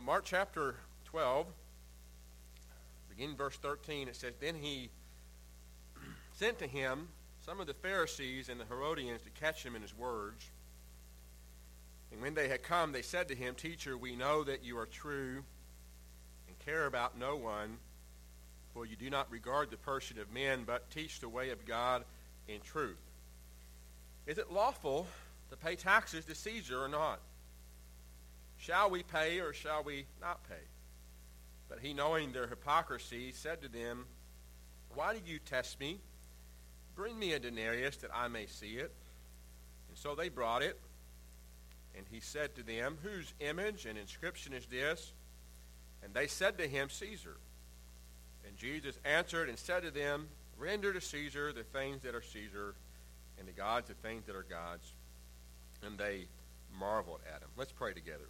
Mark chapter 12, beginning verse 13, it says, Then he sent to him some of the Pharisees and the Herodians to catch him in his words. And when they had come, they said to him, Teacher, we know that you are true and care about no one, for you do not regard the person of men, but teach the way of God in truth. Is it lawful to pay taxes to Caesar or not? Shall we pay or shall we not pay? But he, knowing their hypocrisy, said to them, Why do you test me? Bring me a denarius that I may see it. And so they brought it. And he said to them, Whose image and inscription is this? And they said to him, Caesar. And Jesus answered and said to them, Render to Caesar the things that are Caesar, and to God the things that are God's. And they marveled at him. Let's pray together.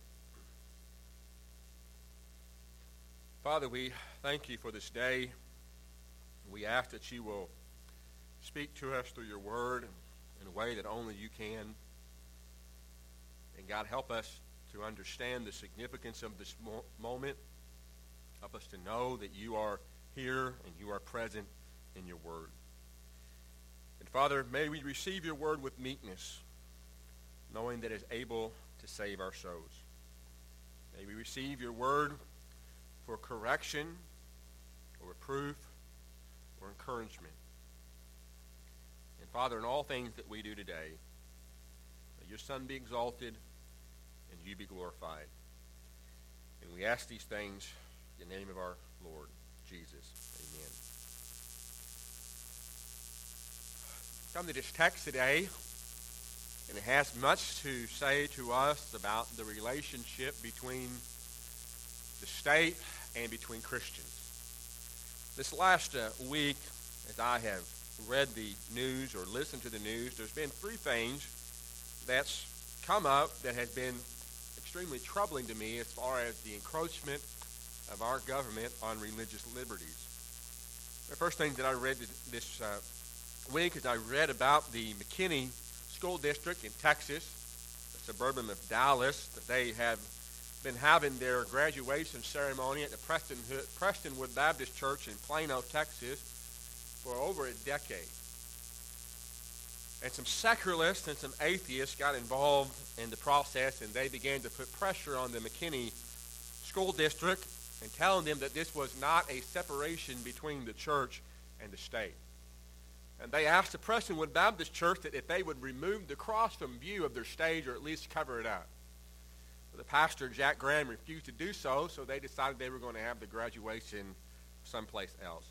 Father, we thank you for this day. We ask that you will speak to us through your word in a way that only you can. And God, help us to understand the significance of this moment. Help us to know that you are here and you are present in your word. And Father, may we receive your word with meekness, knowing that it is able to save our souls. May we receive your word for correction or reproof or encouragement. And Father, in all things that we do today, may your Son be exalted and you be glorified. And we ask these things in the name of our Lord Jesus. Amen. Come to this text today, and it has much to say to us about the relationship between the state and between Christians. This last week, as I have read the news or listened to the news, there's been three things that's come up that has been extremely troubling to me as far as the encroachment of our government on religious liberties. The first thing that I read this week is I read about the McKinney School District in Texas, the suburban of Dallas, that they have been having their graduation ceremony at the Prestonwood Baptist Church in Plano, Texas, for over a decade. And some secularists and some atheists got involved in the process, and they began to put pressure on the McKinney School District and telling them that this was not a separation between the church and the state. And they asked the Prestonwood Baptist Church that if they would remove the cross from view of their stage or at least cover it up. The pastor, Jack Graham, refused to do so, so they decided they were going to have the graduation someplace else.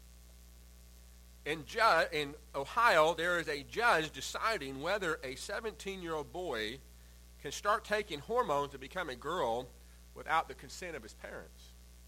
In Ohio, there is a judge deciding whether a 17-year-old boy can start taking hormones to become a girl without the consent of his parents.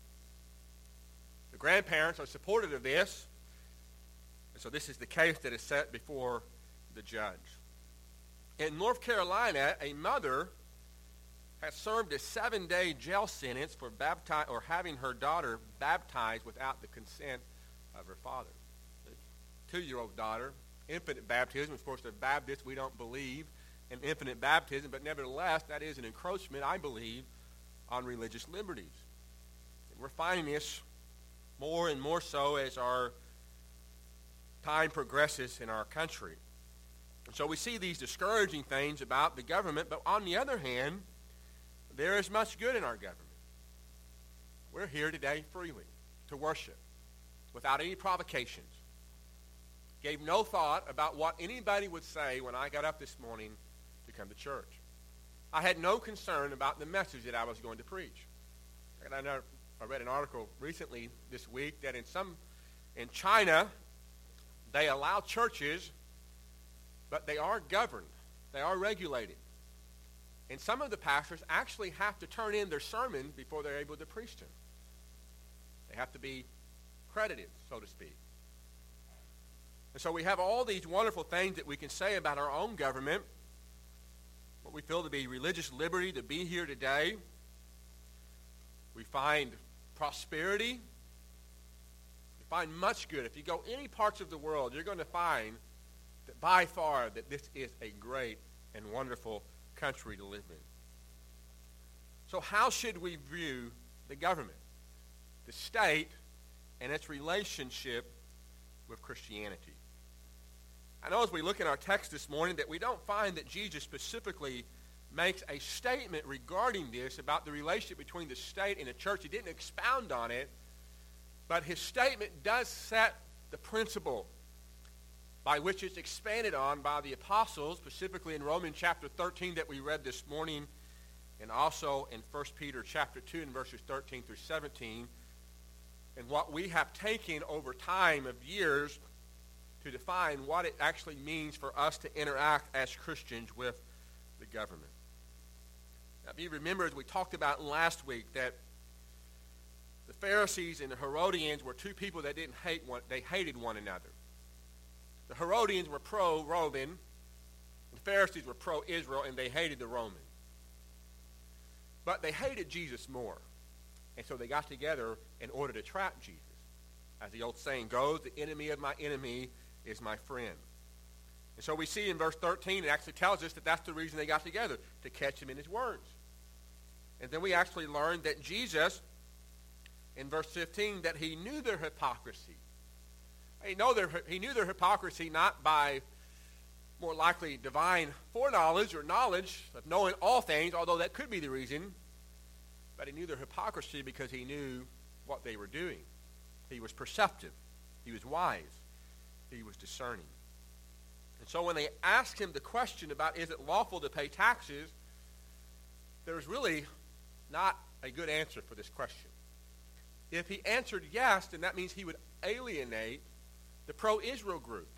The grandparents are supportive of this, and so this is the case that is set before the judge. In North Carolina, a mother has served a 7-day jail sentence for having her daughter baptized without the consent of her father. The 2-year-old daughter, infant baptism. Of course, the Baptists, we don't believe in infant baptism, but nevertheless, that is an encroachment, I believe, on religious liberties. And we're finding this more and more so as our time progresses in our country. And so we see these discouraging things about the government, but on the other hand, there is much good in our government. We're here today freely to worship without any provocations. Gave no thought about what anybody would say when I got up this morning to come to church. I had no concern about the message that I was going to preach. And I read an article recently this week that in China, they allow churches, but they are governed. They are regulated. And some of the pastors actually have to turn in their sermon before they're able to preach them. They have to be credited, so to speak. And so we have all these wonderful things that we can say about our own government, what we feel to be religious liberty to be here today. We find prosperity. We find much good. If you go any parts of the world, you're going to find that by far that this is a great and wonderful country to live in. So how should we view the government, the state, and its relationship with Christianity? I know as we look at our text this morning that we don't find that Jesus specifically makes a statement regarding this about the relationship between the state and the church. He didn't expound on it, but his statement does set the principle by which it's expanded on by the apostles, specifically in Romans chapter 13 that we read this morning, and also in 1 Peter chapter 2 and verses 13 through 17, and what we have taken over time of years to define what it actually means for us to interact as Christians with the government. Now, if you remember, as we talked about last week, that the Pharisees and the Herodians were two people that didn't hate one; they hated one another. The Herodians were pro-Roman, the Pharisees were pro-Israel, and they hated the Romans. But they hated Jesus more, and so they got together in order to trap Jesus. As the old saying goes, the enemy of my enemy is my friend. And so we see in verse 13, it actually tells us that that's the reason they got together, to catch him in his words. And then we actually learn that Jesus, in verse 15, that he knew their hypocrisy. He knew their hypocrisy not by more likely divine foreknowledge or knowledge of knowing all things, although that could be the reason, but he knew their hypocrisy because he knew what they were doing. He was perceptive. He was wise. He was discerning. And so when they asked him the question about is it lawful to pay taxes, there was really not a good answer for this question. If he answered yes, then that means he would alienate the pro-Israel group.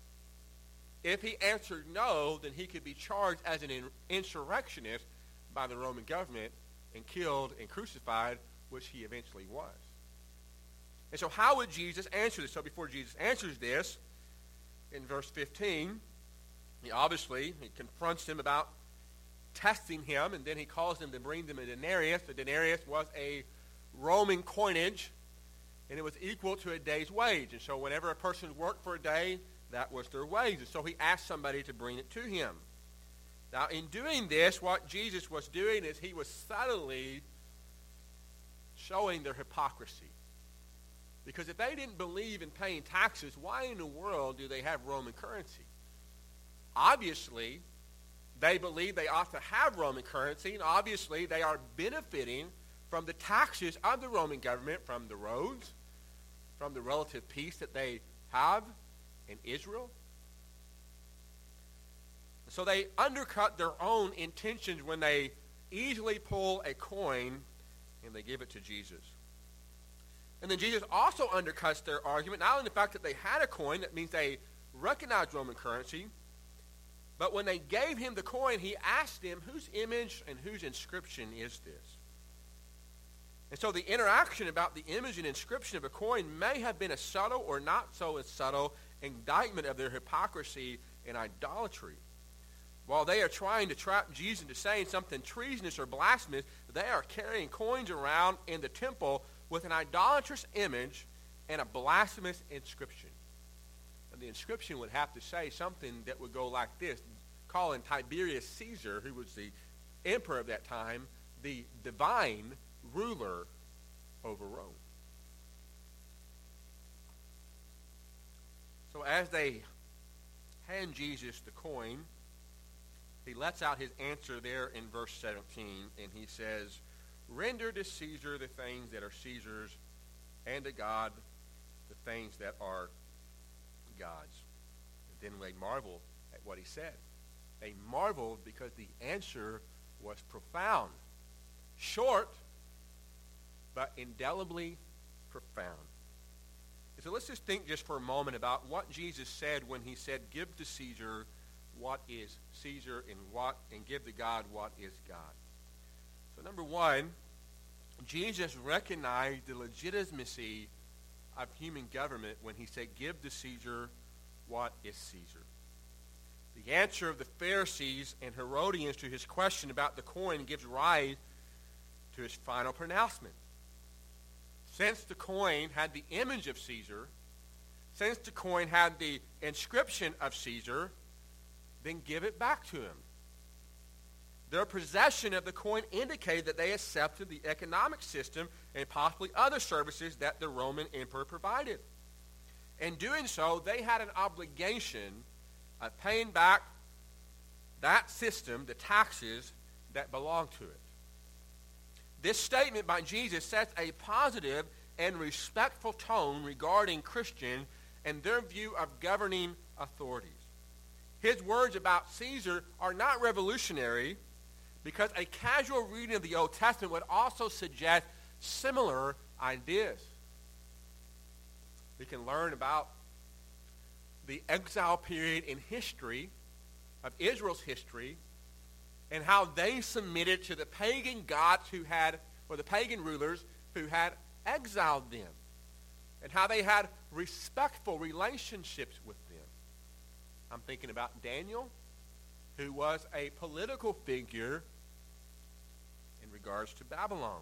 If he answered no, then he could be charged as an insurrectionist by the Roman government and killed and crucified, which he eventually was. And so how would Jesus answer this? So before Jesus answers this, in verse 15, he confronts him about testing him, and then he calls them to bring them a denarius. The denarius was a Roman coinage, and it was equal to a day's wage. And so whenever a person worked for a day, that was their wage. And so he asked somebody to bring it to him. Now, in doing this, what Jesus was doing is he was subtly showing their hypocrisy. Because if they didn't believe in paying taxes, why in the world do they have Roman currency? Obviously, they believe they ought to have Roman currency, and obviously they are benefiting from the taxes of the Roman government, from the roads, from the relative peace that they have in Israel. So they undercut their own intentions when they easily pull a coin and they give it to Jesus. And then Jesus also undercuts their argument, not only the fact that they had a coin, that means they recognized Roman currency, but when they gave him the coin, he asked them, whose image and whose inscription is this? And so the interaction about the image and inscription of a coin may have been a subtle or not so subtle indictment of their hypocrisy and idolatry. While they are trying to trap Jesus into saying something treasonous or blasphemous, they are carrying coins around in the temple with an idolatrous image and a blasphemous inscription. And the inscription would have to say something that would go like this, calling Tiberius Caesar, who was the emperor of that time, the divine ruler over Rome. So as they hand Jesus the coin, he lets out his answer there in verse 17, and he says, "Render to Caesar the things that are Caesar's, and to God the things that are God's." And then they marveled at what he said. They marveled because the answer was profound. Short, but indelibly profound. And so let's just think just for a moment about what Jesus said when he said, "Give to Caesar what is Caesar, and give to God what is God." So number one, Jesus recognized the legitimacy of human government when he said, "Give to Caesar what is Caesar." The answer of the Pharisees and Herodians to his question about the coin gives rise to his final pronouncement. Since the coin had the image of Caesar, since the coin had the inscription of Caesar, then give it back to him. Their possession of the coin indicated that they accepted the economic system and possibly other services that the Roman emperor provided. In doing so, they had an obligation of paying back that system, the taxes that belonged to it. This statement by Jesus sets a positive and respectful tone regarding Christians and their view of governing authorities. His words about Caesar are not revolutionary because a casual reading of the Old Testament would also suggest similar ideas. We can learn about the exile period in history, of Israel's history, and how they submitted to the pagan gods or the pagan rulers who had exiled them, and how they had respectful relationships with them. I'm thinking about Daniel, who was a political figure in regards to Babylon.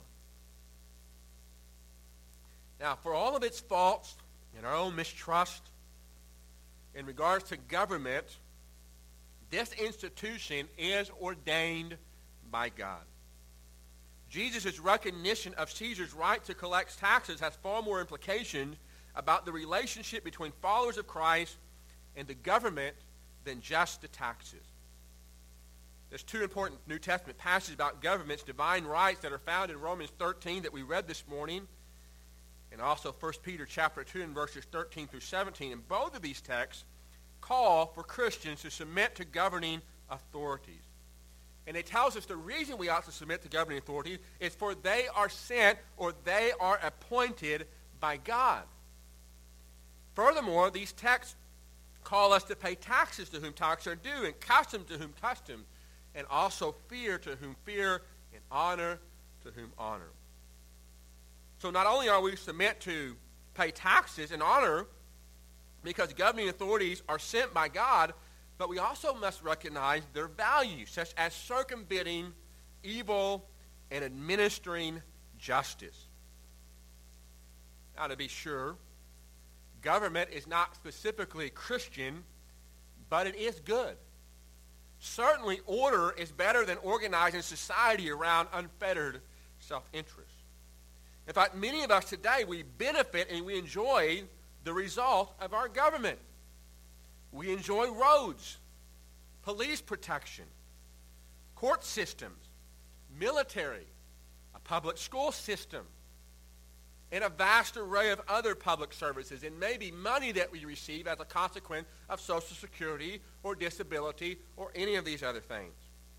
Now, for all of its faults and our own mistrust in regards to government, this institution is ordained by God. Jesus' recognition of Caesar's right to collect taxes has far more implications about the relationship between followers of Christ and the government than just the taxes. There's two important New Testament passages about government's divine rights that are found in Romans 13 that we read this morning, and also 1 Peter chapter 2 and verses 13 through 17. And both of these texts call for Christians to submit to governing authorities. And it tells us the reason we ought to submit to governing authorities is for they are sent or they are appointed by God. Furthermore, these texts call us to pay taxes to whom taxes are due, and custom to whom custom, and also fear to whom fear, and honor to whom honor. So not only are we to submit to pay taxes and honor because governing authorities are sent by God, but we also must recognize their value, such as circumventing evil and administering justice. Now, to be sure, government is not specifically Christian, but it is good. Certainly, order is better than organizing society around unfettered self-interest. In fact, many of us today, we benefit and we enjoy the result of our government. We enjoy roads, police protection, court systems, military, a public school system, and a vast array of other public services, and maybe money that we receive as a consequence of Social Security or disability or any of these other things.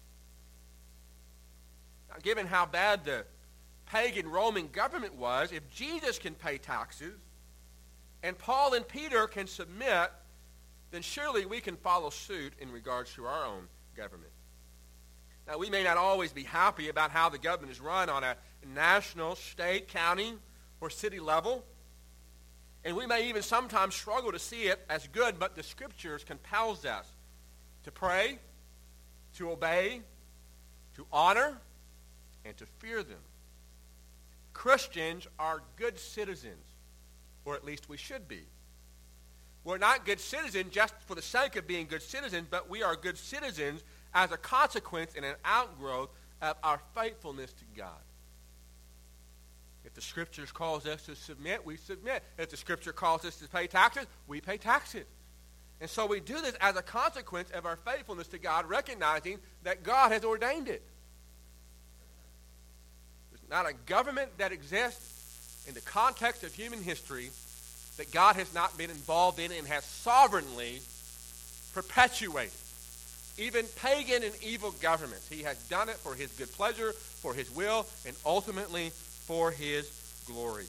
Now, given how bad the pagan Roman government was, if Jesus can pay taxes and Paul and Peter can submit, then surely we can follow suit in regards to our own government. Now, we may not always be happy about how the government is run on a national, state, county, or city level, and we may even sometimes struggle to see it as good, but the Scriptures compels us to pray, to obey, to honor, and to fear them. Christians are good citizens, or at least we should be. We're not good citizens just for the sake of being good citizens, but we are good citizens as a consequence and an outgrowth of our faithfulness to God. If the Scriptures calls us to submit, we submit. If the Scripture calls us to pay taxes, we pay taxes. And so we do this as a consequence of our faithfulness to God, recognizing that God has ordained it. There's not a government that exists in the context of human history that God has not been involved in and has sovereignly perpetuated. Even pagan and evil governments, he has done it for his good pleasure, for his will, and ultimately for his glory.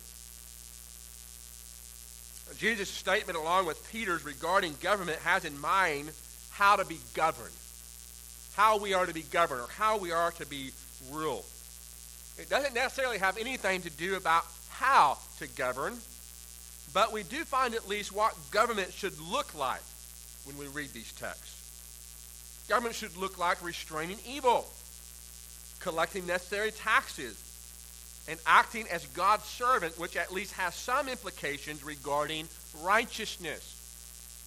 Jesus' statement, along with Peter's regarding government, has in mind how to be governed, how we are to be governed, or how we are to be ruled. It doesn't necessarily have anything to do about how to govern, but we do find at least what government should look like when we read these texts. Government should look like restraining evil, collecting necessary taxes, and acting as God's servant, which at least has some implications regarding righteousness.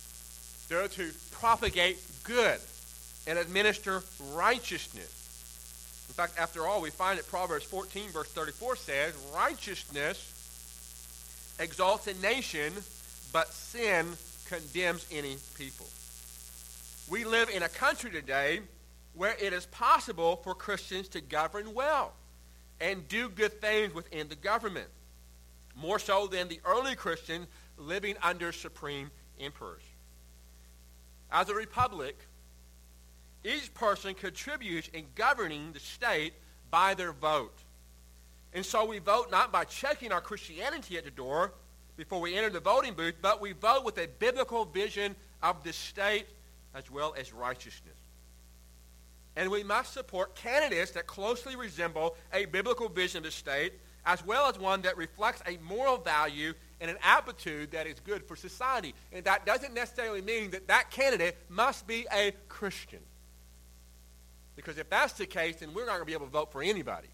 They're to propagate good and administer righteousness. fact, after all, we find that Proverbs 14, verse 34 says, righteousness exalts a nation, but sin condemns any people. We live in a country today where it is possible for Christians to govern well and do good things within the government, more so than the early Christians living under supreme emperors. As a republic, each person contributes in governing the state by their vote. And so we vote not by checking our Christianity at the door before we enter the voting booth, but we vote with a biblical vision of the state as well as righteousness. And we must support candidates that closely resemble a biblical vision of the state, as well as one that reflects a moral value and an aptitude that is good for society. And that doesn't necessarily mean that that candidate must be a Christian. Because if that's the case, then we're not going to be able to vote for anybody.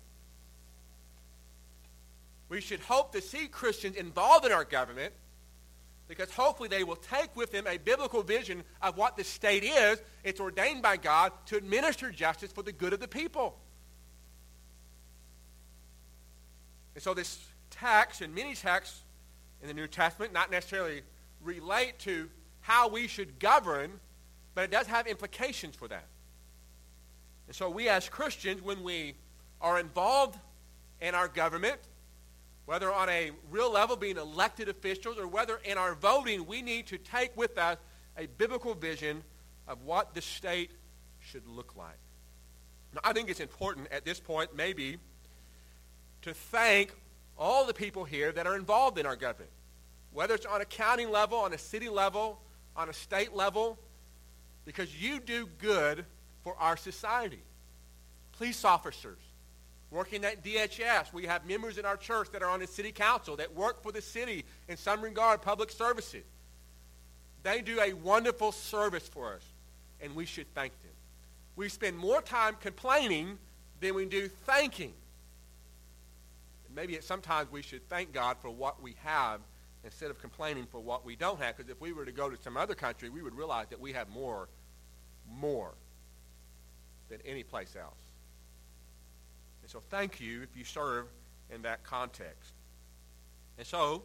We should hope to see Christians involved in our government, because hopefully they will take with them a biblical vision of what the state is. It's ordained by God to administer justice for the good of the people. And so this text and many texts in the New Testament not necessarily relate to how we should govern, but it does have implications for that. And so we as Christians, when we are involved in our government, whether on a real level being elected officials or whether in our voting, we need to take with us a biblical vision of what the state should look like. Now, I think it's important at this point maybe to thank all the people here that are involved in our government, whether it's on a county level, on a city level, on a state level, because you do good for our society. Police officers working at DHS. We have members in our church that are on the city council that work for the city in some regard, public services. They do a wonderful service for us, and we should thank them. We spend more time complaining than we do thanking. And maybe sometimes we should thank God for what we have instead of complaining for what we don't have, because if we were to go to some other country, we would realize that we have more than any place else. And so thank you if you serve in that context. And so,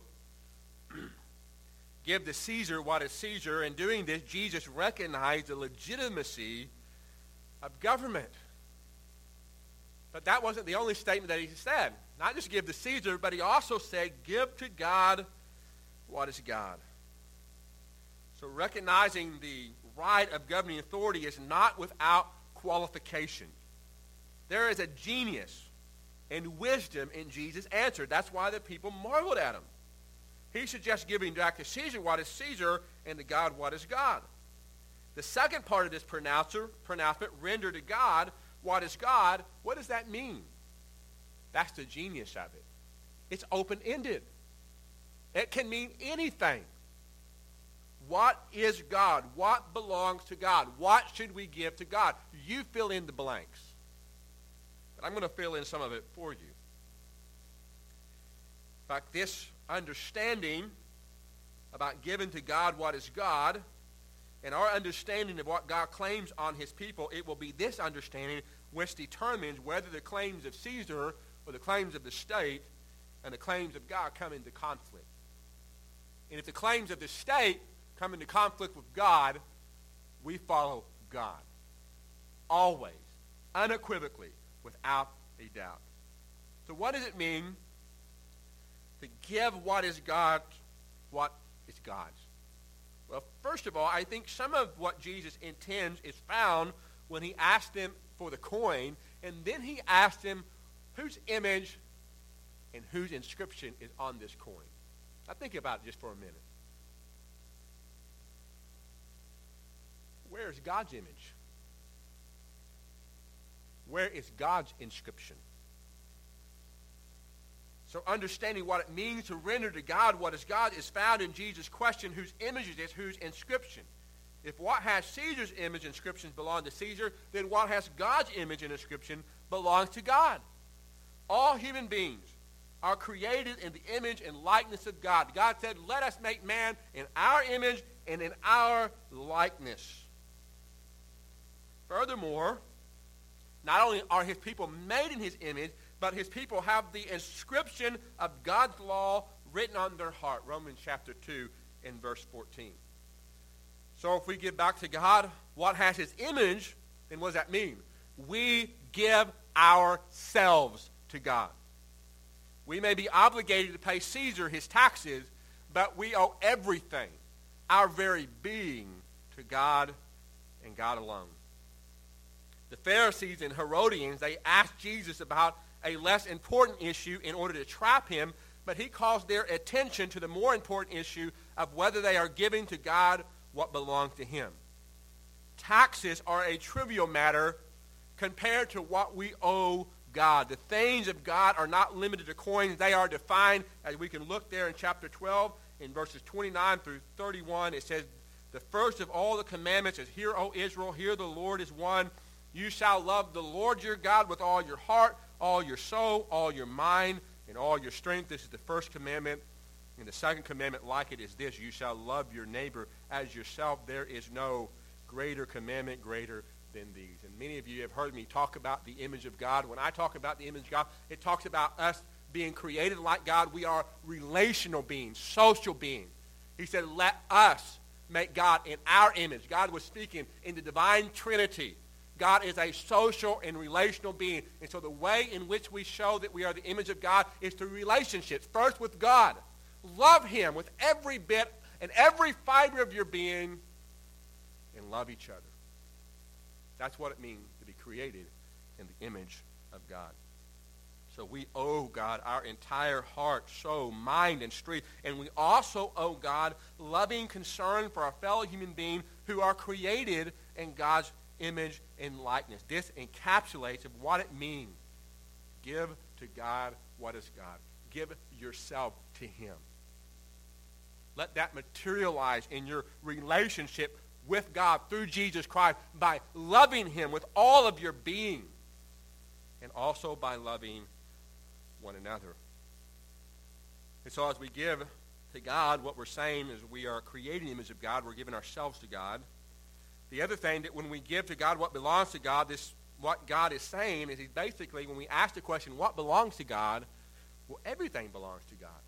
give to Caesar what is Caesar. In doing this, Jesus recognized the legitimacy of government. But that wasn't the only statement that he said. Not just give to Caesar, but he also said, give to God what is God. So recognizing the right of governing authority is not without qualification. There is a genius and wisdom in Jesus' answer. That's why the people marveled at him. He suggests giving back to Caesar what is Caesar and to God what is God. The second part of this pronouncement, render to God what is God, what does that mean? That's the genius of it. It's open-ended. It can mean anything. What is God? What belongs to God? What should we give to God? You fill in the blanks. But I'm going to fill in some of it for you. In fact, this understanding about giving to God what is God, and our understanding of what God claims on his people, it will be this understanding which determines whether the claims of Caesar or the claims of the state and the claims of God come into conflict. And if the claims of the state come into conflict with God, we follow God. Always, unequivocally, without a doubt. So what does it mean to give what is God, what is God's? Well, first of all, I think some of what Jesus intends is found when he asked them for the coin, and then he asked them whose image and whose inscription is on this coin. Now think about it just for a minute. Where is God's image? Where is God's inscription? So understanding what it means to render to God what is God is found in Jesus' question, whose image is whose inscription? If what has Caesar's image and inscriptions belong to Caesar, then what has God's image and inscription belongs to God. All human beings are created in the image and likeness of God. God said, let us make man in our image and in our likeness. Furthermore, Not only are his people made in his image, but his people have the inscription of God's law written on their heart. Romans chapter 2 and verse 14. So if we give back to God what has his image, then what does that mean? We give ourselves to God. We may be obligated to pay Caesar his taxes, but we owe everything, our very being, to God and God alone. The Pharisees and Herodians, they asked Jesus about a less important issue in order to trap him, but he calls their attention to the more important issue of whether they are giving to God what belongs to him. Taxes are a trivial matter compared to what we owe God. The things of God are not limited to coins. They are defined, as we can look there in chapter 12, in verses 29 through 31. It says, the first of all the commandments is, Hear, O Israel, hear the Lord is one. You shall love the Lord your God with all your heart, all your soul, all your mind, and all your strength. This is the first commandment. And the second commandment like it is this: you shall love your neighbor as yourself. There is no greater commandment greater than these. And many of you have heard me talk about the image of God. When I talk about the image of God, it talks about us being created like God. We are relational beings, social beings. He said, let us make God in our image. God was speaking in the divine Trinity. God is a social and relational being. And so the way in which we show that we are the image of God is through relationships. First with God. Love him with every bit and every fiber of your being, and love each other. That's what it means to be created in the image of God. So we owe God our entire heart, soul, mind, and strength. And we also owe God loving concern for our fellow human beings who are created in God's image and likeness. This encapsulates of what it means. Give to God what is God. Give yourself to him. Let that materialize in your relationship with God through Jesus Christ by loving him with all of your being, and also by loving one another. And so as we give to God, what we're saying is we are creating the image of God. We're giving ourselves to God. The other thing, that when we give to God what belongs to God, what God is saying is, he's basically, when we ask the question, what belongs to God? Well, everything belongs to God.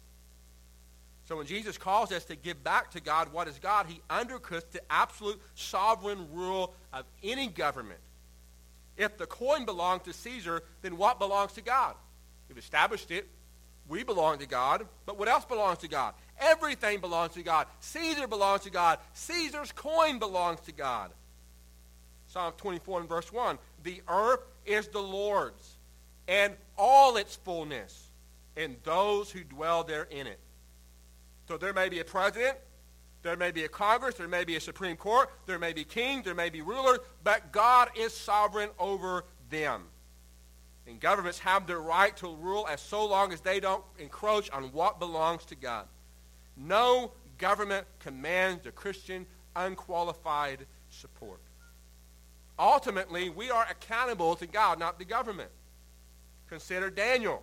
So when Jesus calls us to give back to God what is God, he undercuts the absolute sovereign rule of any government. If the coin belongs to Caesar, then what belongs to God? We've established it. We belong to God. But what else belongs to God? Everything belongs to God. Caesar belongs to God. Caesar's coin belongs to God. Psalm 24 and verse 1. The earth is the Lord's, and all its fullness, and those who dwell therein it. So there may be a president, there may be a Congress, there may be a Supreme Court, there may be kings, there may be rulers, but God is sovereign over them. And governments have the right to rule as so long as they don't encroach on what belongs to God. No government commands the Christian unqualified support. Ultimately, we are accountable to God, not the government. Consider Daniel,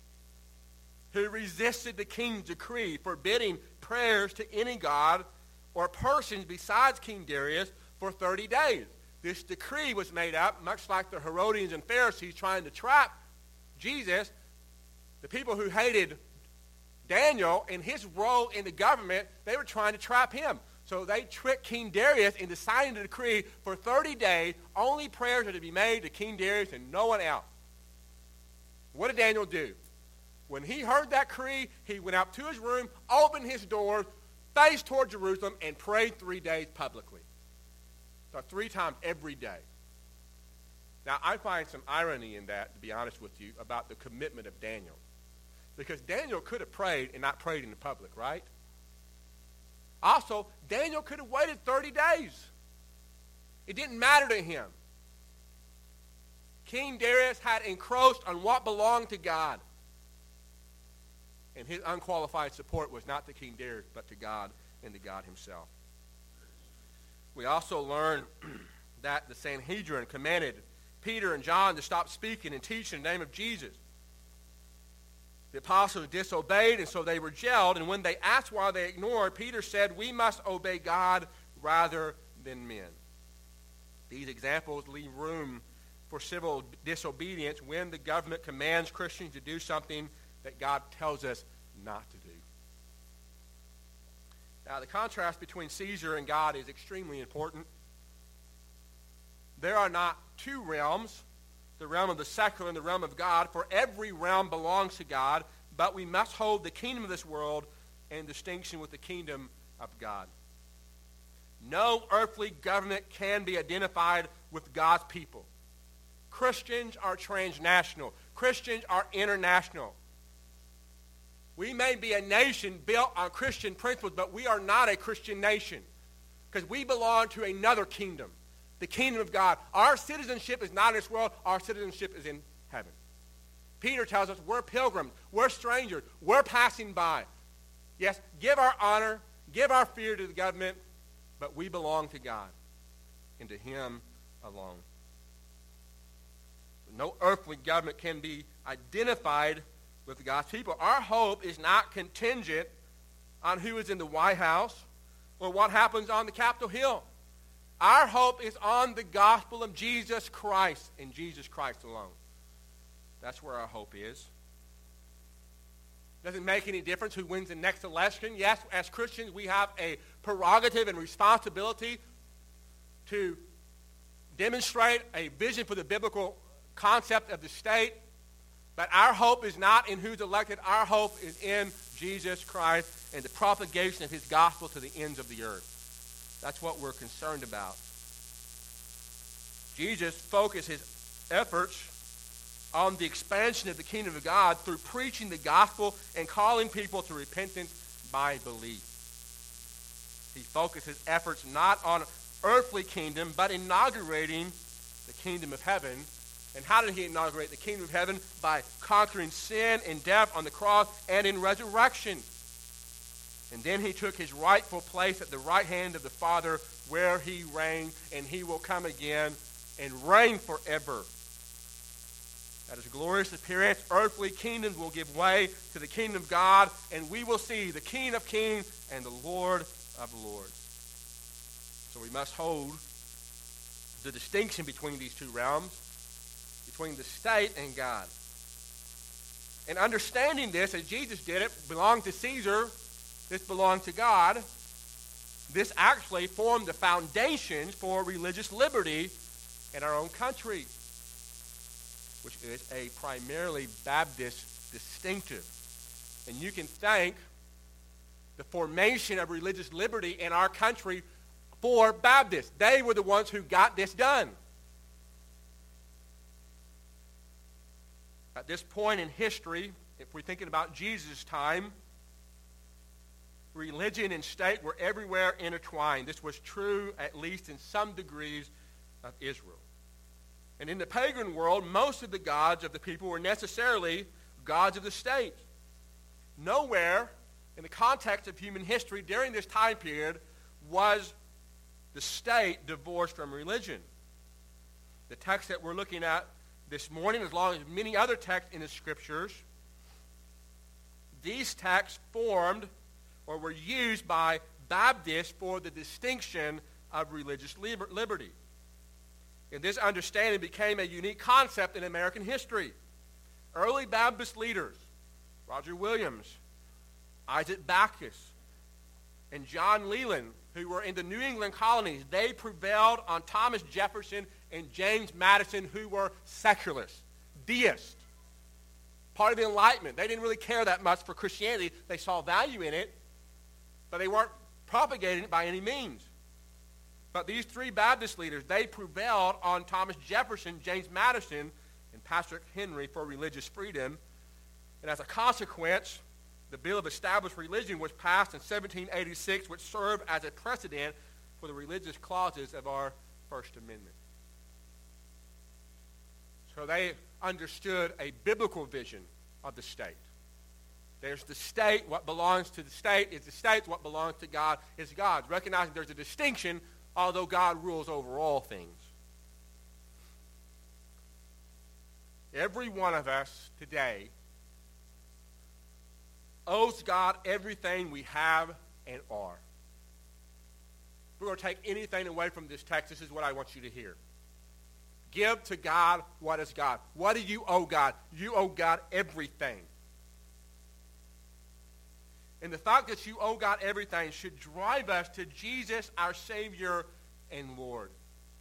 who resisted the king's decree forbidding prayers to any god or persons besides King Darius for 30 days. This decree was made up, much like the Herodians and Pharisees trying to trap Jesus. The people who hated Daniel and his role in the government, they were trying to trap him. So they tricked King Darius into signing the decree for 30 days. Only prayers are to be made to King Darius and no one else. What did Daniel do? When he heard that decree, he went out to his room, opened his door, faced toward Jerusalem, and prayed 3 days publicly. So 3 times every day. Now, I find some irony in that, to be honest with you, about the commitment of Daniel. Because Daniel could have prayed and not prayed in the public, right? Also, Daniel could have waited 30 days. It didn't matter to him. King Darius had encroached on what belonged to God. And his unqualified support was not to King Darius, but to God and to God himself. We also learn that the Sanhedrin commanded Peter and John to stop speaking and teaching in the name of Jesus. The apostles disobeyed, and so they were jailed. And when they asked why they ignored, Peter said, we must obey God rather than men. These examples leave room for civil disobedience when the government commands Christians to do something that God tells us not to do. Now, the contrast between Caesar and God is extremely important. There are not two realms, the realm of the secular and the realm of God, for every realm belongs to God, but we must hold the kingdom of this world in distinction with the kingdom of God. No earthly government can be identified with God's people. Christians are transnational. Christians are international. We may be a nation built on Christian principles, but we are not a Christian nation because we belong to another kingdom, the kingdom of God. Our citizenship is not in this world. Our citizenship is in heaven. Peter tells us we're pilgrims. We're strangers. We're passing by. Yes, give our honor, give our fear to the government, but we belong to God and to Him alone. No earthly government can be identified with God's people. Our hope is not contingent on who is in the White House or what happens on the Capitol Hill. Our hope is on the gospel of Jesus Christ and Jesus Christ alone. That's where our hope is. Doesn't make any difference who wins the next election. Yes, as Christians, we have a prerogative and responsibility to demonstrate a vision for the biblical concept of the state. But our hope is not in who's elected. Our hope is in Jesus Christ and the propagation of His gospel to the ends of the earth. That's what we're concerned about. Jesus focused His efforts on the expansion of the kingdom of God through preaching the gospel and calling people to repentance by belief. He focused His efforts not on earthly kingdom, but inaugurating the kingdom of heaven. And how did He inaugurate the kingdom of heaven? By conquering sin and death on the cross and in resurrection. And then He took His rightful place at the right hand of the Father where He reigns, and He will come again and reign forever. At His glorious appearance, earthly kingdoms will give way to the kingdom of God, and we will see the King of kings and the Lord of lords. So we must hold the distinction between these two realms, between the state and God. And understanding this, as Jesus did it, belonged to Caesar, this belonged to God, this actually formed the foundations for religious liberty in our own country, which is a primarily Baptist distinctive. And you can thank the formation of religious liberty in our country for Baptists. They were the ones who got this done. At this point in history, if we're thinking about Jesus' time, religion and state were everywhere intertwined. This was true, at least in some degrees, of Israel. And in the pagan world, most of the gods of the people were necessarily gods of the state. Nowhere in the context of human history during this time period was the state divorced from religion. The text that we're looking at this morning, as long as many other texts in the Scriptures, these texts formed or were used by Baptists for the distinction of religious liberty. And this understanding became a unique concept in American history. Early Baptist leaders, Roger Williams, Isaac Backus, and John Leland, who were in the New England colonies, they prevailed on Thomas Jefferson and James Madison, who were secularists, deists, part of the Enlightenment. They didn't really care that much for Christianity. They saw value in it, but they weren't propagating it by any means. But these three Baptist leaders, they prevailed on Thomas Jefferson, James Madison, and Patrick Henry for religious freedom. And as a consequence, the Bill of Established Religion was passed in 1786, which served as a precedent for the religious clauses of our First Amendment. So they understood a biblical vision of the state. There's the state. What belongs to the state is the state. What belongs to God is God's. Recognizing there's a distinction, although God rules over all things. Every one of us today owes God everything we have and are. If we're going to take anything away from this text, this is what I want you to hear. Give to God what is God. What do you owe God? You owe God everything. And the fact that you owe God everything should drive us to Jesus, our Savior and Lord.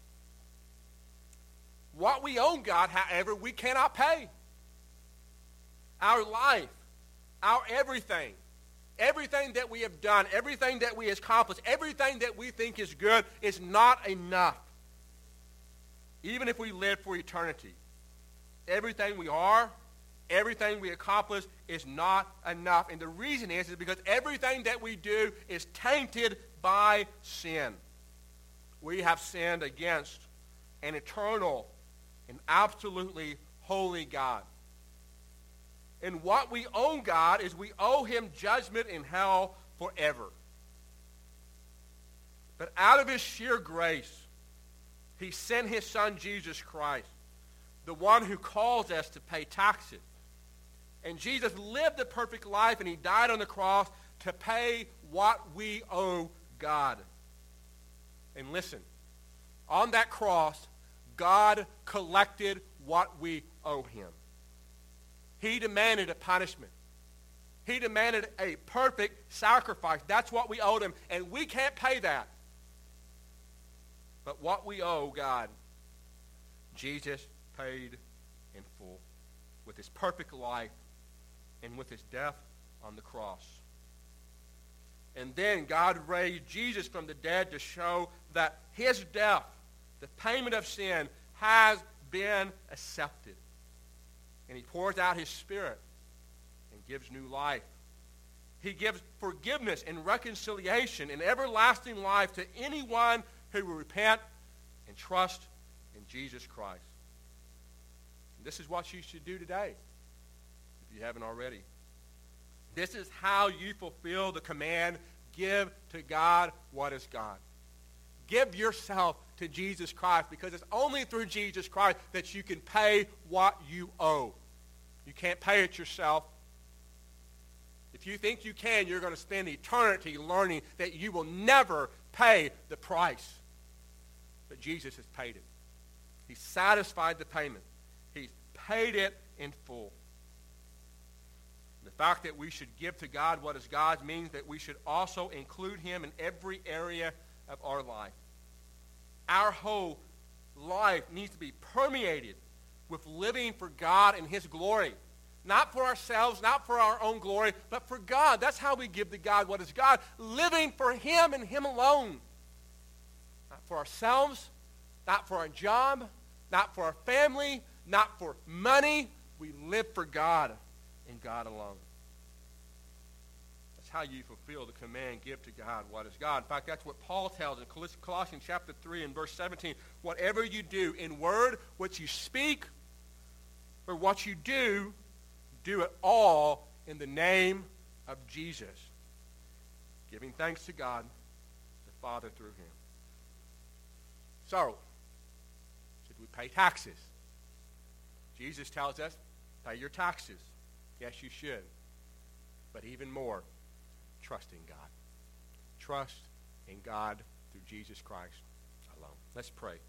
What we owe God, however, we cannot pay. Our life, our everything, everything that we have done, everything that we have accomplished, everything that we think is good is not enough. Even if we live for eternity, everything we are, everything we accomplish is not enough. And the reason is because everything that we do is tainted by sin. We have sinned against an eternal and absolutely holy God. And what we owe God is we owe him judgment in hell forever. But out of his sheer grace, he sent his son Jesus Christ, the one who calls us to pay taxes. And Jesus lived the perfect life, and he died on the cross to pay what we owe God. And listen, on that cross, God collected what we owe him. He demanded a punishment. He demanded a perfect sacrifice. That's what we owed him, and we can't pay that. But what we owe God, Jesus paid in full with his perfect life and with his death on the cross. And then God raised Jesus from the dead to show that his death, the payment of sin, has been accepted. And he pours out his Spirit and gives new life. He gives forgiveness and reconciliation and everlasting life to anyone who will repent and trust in Jesus Christ. And this is what you should do today, if you haven't already. This is how you fulfill the command, give to God what is God. Give yourself to Jesus Christ, because it's only through Jesus Christ that you can pay what you owe. You can't pay it yourself. If you think you can, you're going to spend eternity learning that you will never pay the price. But Jesus has paid it. He satisfied the payment. He's paid it in full. The fact that we should give to God what is God's means that we should also include him in every area of our life. Our whole life needs to be permeated with living for God and his glory. Not for ourselves, not for our own glory, but for God. That's how we give to God what is God. Living for him and him alone. Not for ourselves, not for our job, not for our family, not for money. We live for God and God alone. That's how you fulfill the command, give to God what is God. In fact, that's what Paul tells in Colossians chapter 3 and verse 17. Whatever you do in word, what you speak, or what you do it all in the name of Jesus, giving thanks to God the Father through him. So, should we pay taxes? Jesus tells us, pay your taxes. Yes, you should. But even more, trust in God. Trust in God through Jesus Christ alone. Let's pray.